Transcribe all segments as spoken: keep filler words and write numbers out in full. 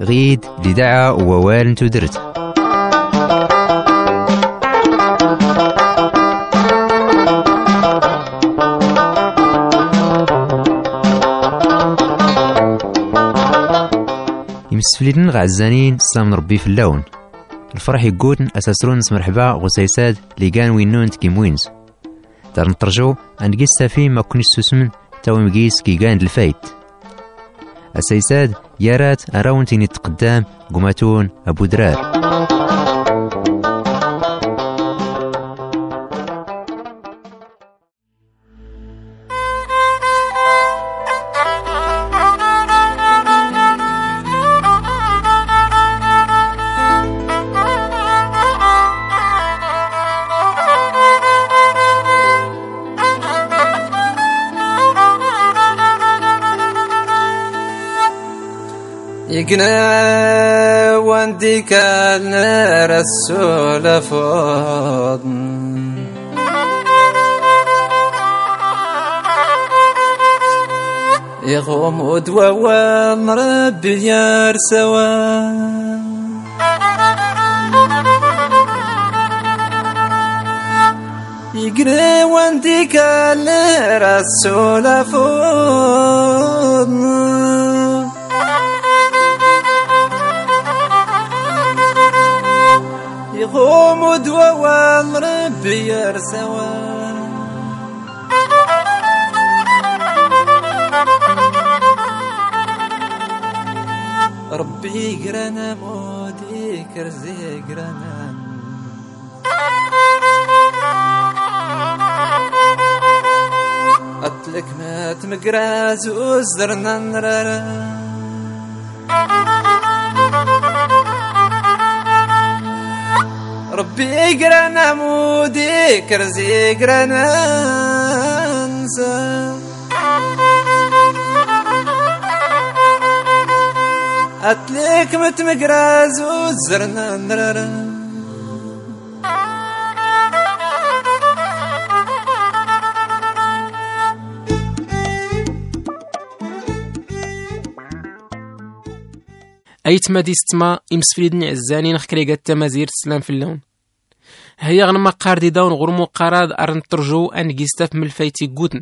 غيد لدعا ووال تدرت. يمسفلين غعزانين سلام ربي في اللون الفرح يقول أساسرون نس مرحبا غسيساد اللي كان وينون تكيموينز دار نترجو أن قيس فيه ما كونش سوسمن تاوي مقيس كي كان الفايت أسيساد يارات أراون تيني تقدام قماتون أبو درار. يقنا واندي كان رسول فض يغوم ودوا ومربي يرسوا يقنا واندي كان رسول فض يقوم ودوا ومربي يرسوا ربي قرانا مودي كرزي قرانا أطلق ما تمقراز وزرنا نرارا ربي قرانا مودي كرزي قرانا انسى أتليك متمقراز وزرنا نرارا أيت ما ديستما يمسفريدني عزاني نخكري قد تمازير السلام في اللون هيا غنما قاردي داون غرمو قراد أرن ترجو أن جيستاف من الفايتي قوتن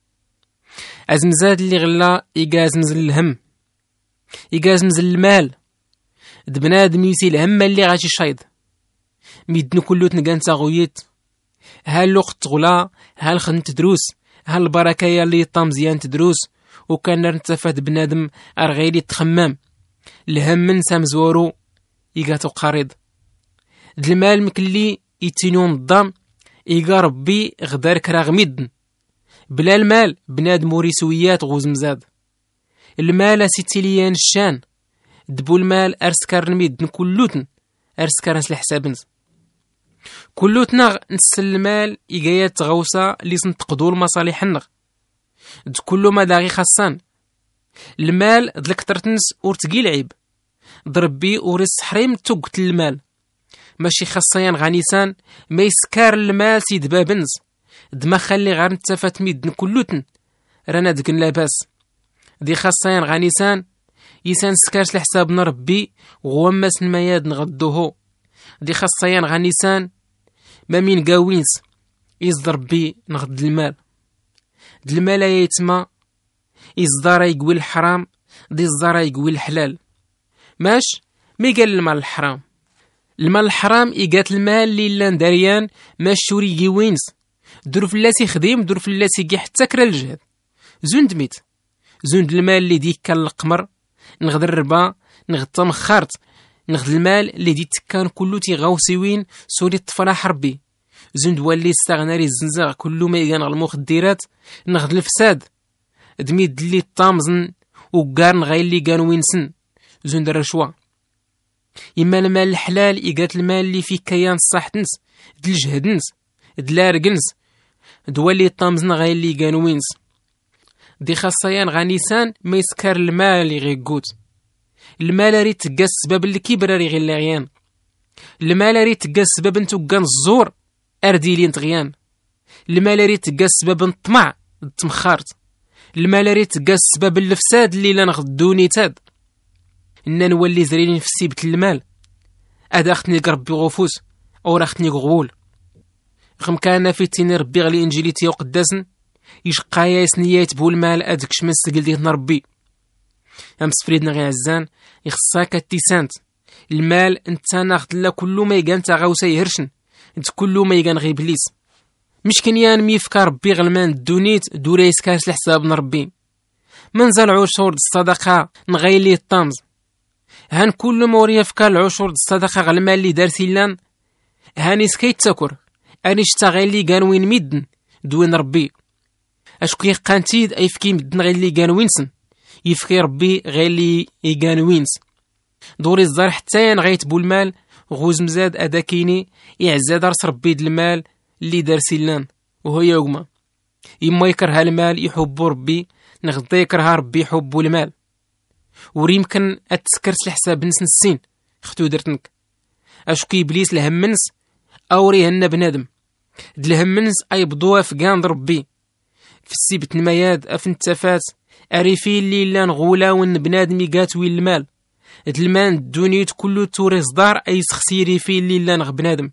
أزمزاد اللي غلا إيقاز مزل الهم إيقاز مزل المال دبناد ميسي الهم اللي غاشي شايد ميدنو كلو تنقان تاغويت هال الوقت غلا هال خدمت دروس هال البركة ياللي طام مزيان تدروس وكان نرتفاد بنادم أرغيلي تخمام الهم من سام زورو يقاتو قريض د المال مكلي يتينون الضام إيقا ربي غدار كراغ ميدن بلا المال بنادم وريسويات غوز مزاد المال سيتيليان الشان دبو المال أرسكار الميدن كلوتن أرسكار نسل حسابنز كلوتنا نسل المال إيقايات غوصة اللي سنتقدو المصالح النغ د كلو ما داغي خاصان المال دلك ترتنس ورتقي العيب ضربي ورس حريم توقت المال ماشي خاصيان غانيسان ما يسكار المال سيد بابنز دما خلي غير نتفات ميدن كلوتن رانا دقن لاباس دي خاصيان غانيسان يسان سكارش لحسابنا ربي وغواماس المياد نغدوهو دي خاصيان غانيسان ما مين قاوينس يصدر بي نغد المال د المال يتما يصدر يقوي الحرام دي الزرا يقوي الحلال ماش مي قال المال الحرام المال الحرام إيقات المال اللي لان داريان ماش شوري يقوينس دور فلاسي خديم دور فلاسي كي حتى كرا الجهد زون دميت زون المال اللي ديك كان القمر نغد الربا نغد تمخرت نغد المال اللي ديك كان كلو تيغاوسيوين سوري الطفراح ربي زون دوالي استغناري الزنزاغ كلو ما يقان المخدرات نغد الفساد دميت اللي طامزن وقارن غير اللي كانوا وينسن زون در شوا إما المال الحلال إيقات المال اللي فيه كيان صحتنس د الجهدنس د لارقنس دوالي طامزن غير اللي كانوا وينس دي خاصيان غانيسان ما يسكر المال اللي غيقوت المال ريت تلقى السبب اللي كبر ري غير لغيان المال ريت تلقى السبب نتو كان الزور ارديلين تغيان المال ريت تلقى السبب الطمع تمخارت المال ريت تلقى السبب الفساد اللي لا نغدوني تاد إن نولي زرينين في سيبة المال أدا خطني ربي غفوس أو راختني غول غم كان في تيني ربي غلي إنجيليتي وقداسن يشقى ياسنيات بول مال أدكش من سجل ديتنا ربي أمس فريدنا غي عزان يخصاك التيسانت المال انت ناخد لا كله ما يقان تا غاوسا يهرشن انت كله ما يقان غي بليس مش كان يان ميفكا ربي غلمان دونيت دوريس كاس لحساب نربي منزل عشور الصدقة نغيلي الطامز هان كل موريا فكا العشور الصدقة غلمان اللي دار سيلان هاني سكيت تاكر اني شتاغيلي كان وين ميدن دوين ربي اشكي قانتيد اي فكي مدن غيلي كان وينسن يفكي ربي غيلي يكان وينس دوري الزار حتى نغيت بولمال غوز مزاد اداكيني يعزاد راس ربي د المال اللي دار سيلان وهو يوما يما يكره المال يحب ربي نغدا يكره ربي يحب المال وريمكن اتسكرت لحساب نس نسين ختو درتنك اشكي ابليس لهمنس اوريهن بنادم د الهمنس اي بضوا في كان ربي في السيبت نمياد افنتفات اريفي اللي لا نغولا ون بنادم يقات وين المال المال الدنيا كله توري صدار اي سخسيري في اللي لا نغ بنادم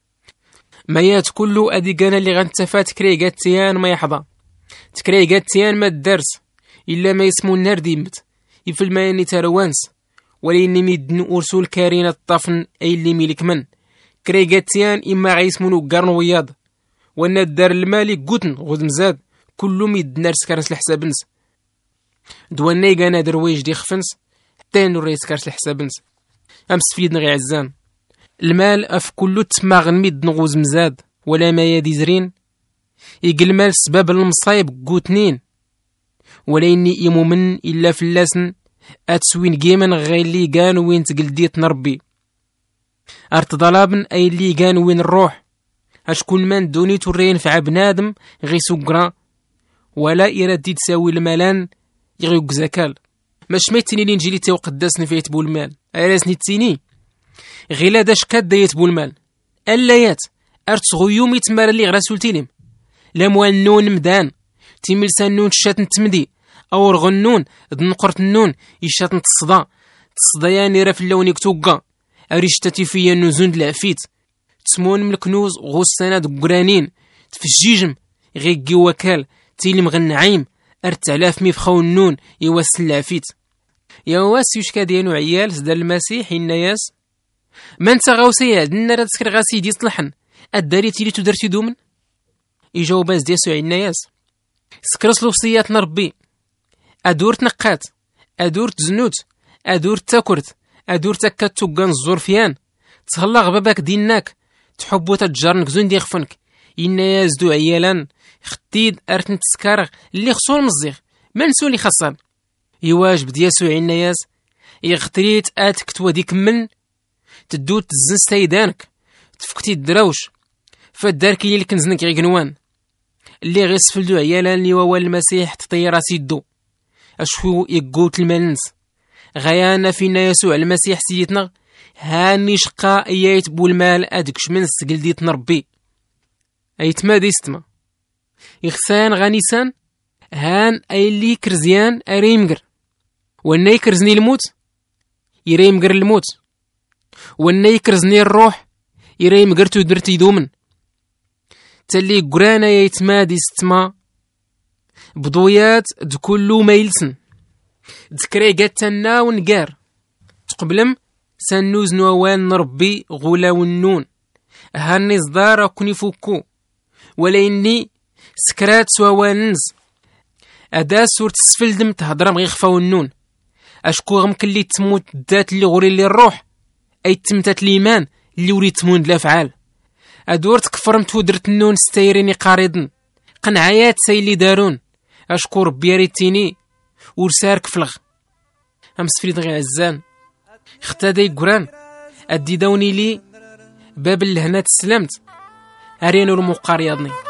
مايات كله ادي كان اللي غنتفات كريقات تيان ما يحظى تكريقات تيان ما الدرس الا ما يسمو النار ديمت يفل ما يني تروانس وليني ميدن ارسول كارين الطفن اي اللي ميلك من كريقات تيان اما غيسمونو قرن وياض وانا الدار المالي قوتن غود مزاد كله ميد نارس كارس الحسابنس دواني كان درويج دي خفنس حتى نوريس كارس الحسابنس امس فيدنا غي عزان المال اف كله تسماغن ميد نغوز مزاد ولا ما يدي زرين يقل مال سبب المصايب قوتنين ولا اني ايمو من الا فلاسن اتسوين جيمن غيلي كان وين تقلديت نربي ارت ضلابن اي اللي كان وين الروح اشكون من دوني تورين في بنادم غي سكرا ولا يردي تساوي المالان يغيوك زكال ما شميتني لي نجي لي توقداسني فيت بول المال اراسني تيني غيلا داش كاد دايت بول المال الايات ارت غيوم يتمار لي غراسولتي ليم لا موالنون مدان تيميل سانون شات نتمدي او رغنون دنقرت النون يشات نتصدا تصدياني راه في اللون يكتوكا اريشتاتي فيا نوزون العفيت تسمون من الكنوز غوص سند قرانين تفجيجم غيكي وكال تيلي مغنعيم ارتعلاف ميفخاو النون يواسل العفيت يا واس يشكا ديالو عيال سدار المسيح الناس ما انت غاوسي عندنا راه تسكر غاسي دي صلحن الداري تيلي تدرتي دومن يجاوب باز ديال سوي الناس سكرس لوصيات ربي ادور تنقات ادور تزنوت ادور تاكرت ادور تكاتو كان الزرفيان تهلا غبابك ديناك تحبو تتجرنك زون دي خفنك الناس دو عيالان ختيد ارتن تسكار اللي خصو المزيغ منسو اللي خاصان يواجب ديال سوي الناس يغتريت اتك تودي كمل تدو تزن سيدانك تفكتي الدراوش فداركي اللي كنزنك غي قنوان اللي غيسفل دو عيالان اللي هو المسيح تطير راسي دو اشفو يقوت المنس غيانا فينا يسوع المسيح سيدنا هاني شقا ايات بول مال ادكش من السقل ديت نربي ايت ما ديستما يخسان غانيسان هان اي اللي كرزيان اريمقر وانا يكرزني الموت يريمقر الموت وانا يكرزني الروح يريمقر تودرتي دومن تالي قرانا يتما ديستما بضويات دكلو ما يلسن ذكري قاتنا ونقار تقبلم سنوز نوان نربي غولا والنون هاني صدار كوني فوكو ولا اني سكرات سوانز ادا سورة السفلدم تهضرم غي خفاو النون اشكو غمكن اللي تموت ذات اللي غوري اللي الروح اي تمتات الايمان اللي وري تمون الافعال ادور تكفرمت ودرت النون ستايريني قارضن قنعيات ساي اللي دارون اشكو ربي ريتيني ورسارك فلغ امس فريد غي عزان اختادي قران ادي داوني لي باب الهنا تسلمت ارينو المقار ياضني